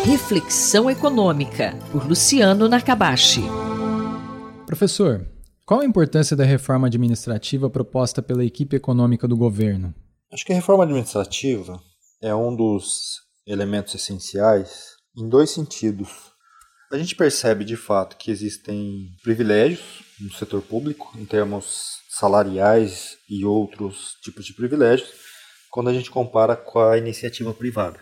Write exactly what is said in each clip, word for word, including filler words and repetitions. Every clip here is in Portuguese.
Reflexão Econômica, por Luciano Nakabashi. Professor, qual a importância da reforma administrativa proposta pela equipe econômica do governo? Acho que a reforma administrativa é um dos elementos essenciais em dois sentidos. A gente percebe de fato que existem privilégios no setor público, em termos salariais e outros tipos de privilégios, quando a gente compara com a iniciativa privada.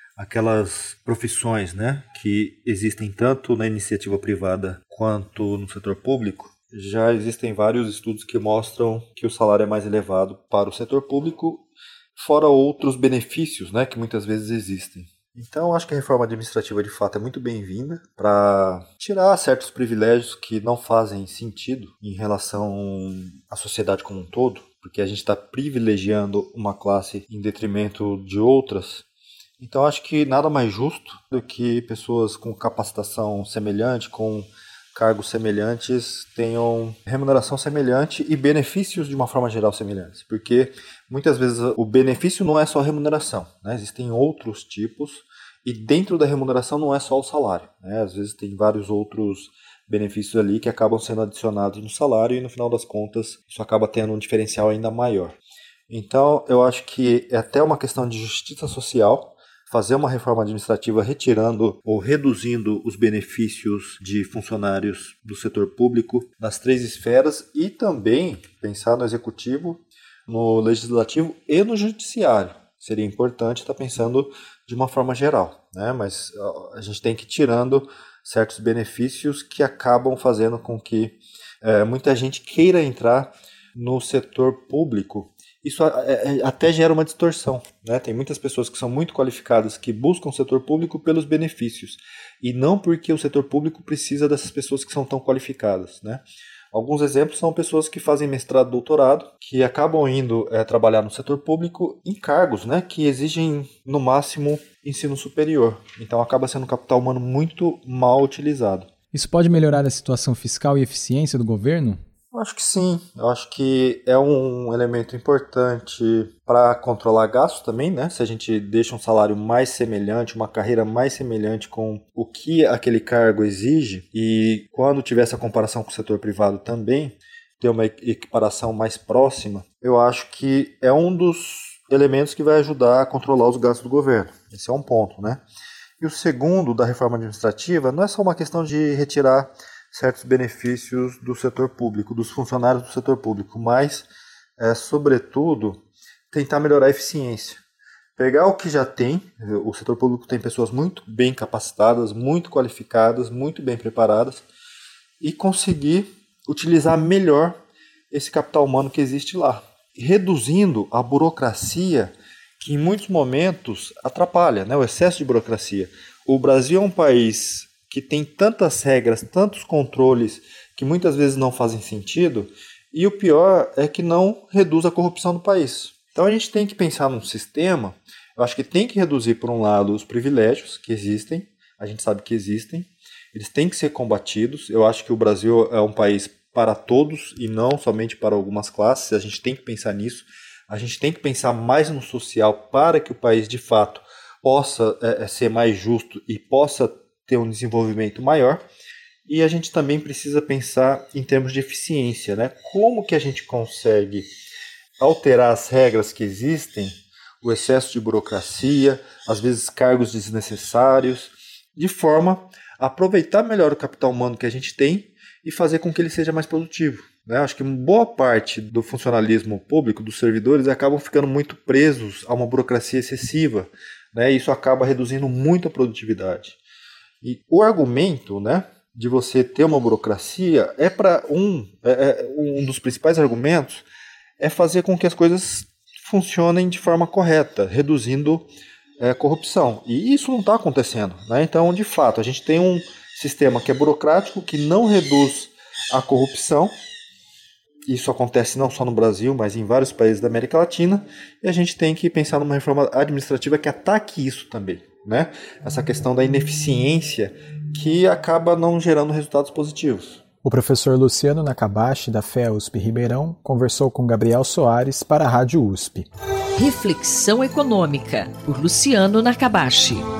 Aquelas profissões, né, que existem tanto na iniciativa privada quanto no setor público, já existem vários estudos que mostram que o salário é mais elevado para o setor público, fora outros benefícios, né, que muitas vezes existem. Então, acho que a reforma administrativa de fato é muito bem-vinda para tirar certos privilégios que não fazem sentido em relação à sociedade como um todo, porque a gente está privilegiando uma classe em detrimento de outras. Então, acho que nada mais justo do que pessoas com capacitação semelhante, com cargos semelhantes, tenham remuneração semelhante e benefícios de uma forma geral semelhantes. Porque muitas vezes o benefício não é só a remuneração, né? Existem outros tipos e dentro da remuneração não é só o salário, né? Às vezes tem vários outros benefícios ali que acabam sendo adicionados no salário e no final das contas isso acaba tendo um diferencial ainda maior. Então, eu acho que é até uma questão de justiça social fazer uma reforma administrativa retirando ou reduzindo os benefícios de funcionários do setor público nas três esferas e também pensar no executivo, no legislativo e no judiciário. Seria importante estar pensando de uma forma geral, né? Mas a gente tem que ir tirando certos benefícios que acabam fazendo com que é, muita gente queira entrar no setor público. Isso até gera uma distorção, né? Tem muitas pessoas que são muito qualificadas que buscam o setor público pelos benefícios e não porque o setor público precisa dessas pessoas que são tão qualificadas, né? Alguns exemplos são pessoas que fazem mestrado, doutorado, que acabam indo é, trabalhar no setor público em cargos, né, que exigem no máximo ensino superior. Então acaba sendo um capital humano muito mal utilizado. Isso pode melhorar a situação fiscal e eficiência do governo? Eu acho que sim, eu acho que é um elemento importante para controlar gastos também, né? Se a gente deixa um salário mais semelhante, uma carreira mais semelhante com o que aquele cargo exige e quando tiver essa comparação com o setor privado também, ter uma equiparação mais próxima, eu acho que é um dos elementos que vai ajudar a controlar os gastos do governo. Esse é um ponto, né? E o segundo da reforma administrativa não é só uma questão de retirar certos benefícios do setor público, dos funcionários do setor público, mas, é, sobretudo, tentar melhorar a eficiência. Pegar o que já tem, o setor público tem pessoas muito bem capacitadas, muito qualificadas, muito bem preparadas, e conseguir utilizar melhor esse capital humano que existe lá, reduzindo a burocracia que em muitos momentos atrapalha, né? O excesso de burocracia. O Brasil é um país que tem tantas regras, tantos controles que muitas vezes não fazem sentido, e o pior é que não reduz a corrupção do país. Então a gente tem que pensar num sistema, eu acho que tem que reduzir, por um lado, os privilégios que existem, a gente sabe que existem, eles têm que ser combatidos. Eu acho que o Brasil é um país para todos e não somente para algumas classes, a gente tem que pensar nisso, a gente tem que pensar mais no social para que o país, de fato, possa é, ser mais justo e possa ter um desenvolvimento maior, e a gente também precisa pensar em termos de eficiência, né? Como que a gente consegue alterar as regras que existem, o excesso de burocracia, às vezes cargos desnecessários, de forma a aproveitar melhor o capital humano que a gente tem e fazer com que ele seja mais produtivo, né? Acho que boa parte do funcionalismo público, dos servidores, acabam ficando muito presos a uma burocracia excessiva, né? E isso acaba reduzindo muito a produtividade. E o argumento, né, de você ter uma burocracia é para um, é, é, um dos principais argumentos é fazer com que as coisas funcionem de forma correta, reduzindo é, corrupção. E isso não está acontecendo, né? Então, de fato, a gente tem um sistema que é burocrático, que não reduz a corrupção. Isso acontece não só no Brasil, mas em vários países da América Latina. E a gente tem que pensar numa reforma administrativa que ataque isso também, né? Essa questão da ineficiência que acaba não gerando resultados positivos. O professor Luciano Nakabashi, da F E U S P Ribeirão, conversou com Gabriel Soares para a Rádio U S P. Reflexão Econômica, por Luciano Nakabashi.